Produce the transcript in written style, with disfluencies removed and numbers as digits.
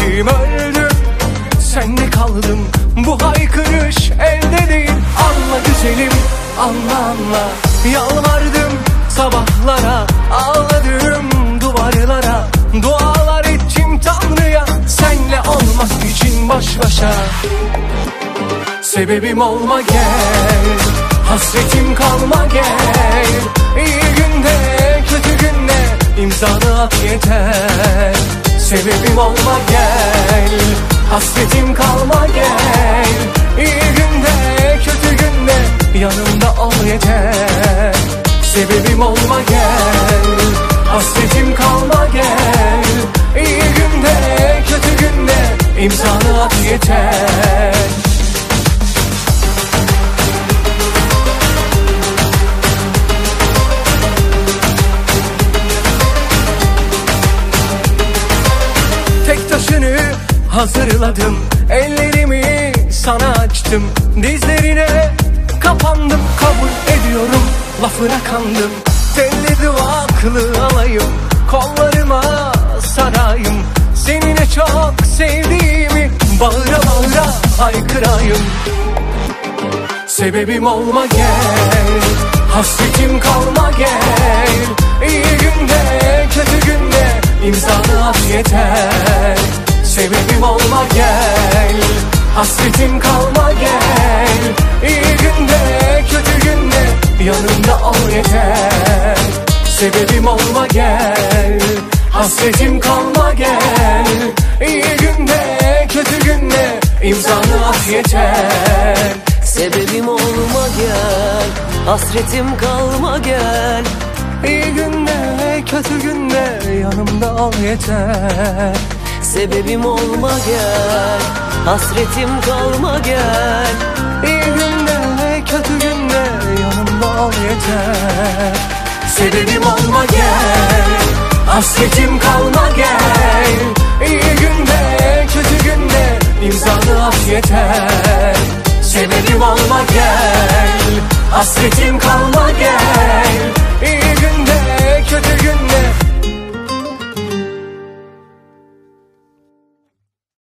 sevdiğim öldü, senle kaldım, bu haykırış elde değil. Anla güzelim, anla anla. Yalvardım sabahlara, ağladım duvarlara, dualar ettim Tanrı'ya, senle olmak için baş başa. Sebebim olma gel, hasretim kalma gel. İyi günde kötü günde imzanı at yeter. Sebebim olma gel, hasretim kalma gel. İyi günde kötü günde yanımda ol yeter. Sebebim olma gel, hasretim kalma gel. İyi günde kötü günde imzanı at yeter. Tek taşını hazırladım, ellerimi sana açtım, dizlerine kapandım. Kabul ediyorum, lafına kandım. Telli duvaklı alayım, kollarıma sarayım. Seninle çok sevdiğimi bağıra bağıra haykırayım. Sebebim olma gel, hasretim kalma gel. İyi günde kötü günde imzanı at yeter. Sebebim olma gel, hasretim kalma gel. İyi günde kötü günde yanımda ol yeter. Sebebim olma gel, hasretim kalma gel. İyi günde kötü günde imzanı at yeter. Sebebim olma gel, hasretim kalma gel. İyi günde kötü günde yanımda ol yeter. Sebebim olma gel, hasretim kalma gel. İyi günde kötü günde yanımda ol yeter. Sebebim olma gel, hasretim kalma gel. İyi günde kötü günde imzanı at yeter. Sebebim olma gel, hasretim kalma gel. İyi günde kötü günde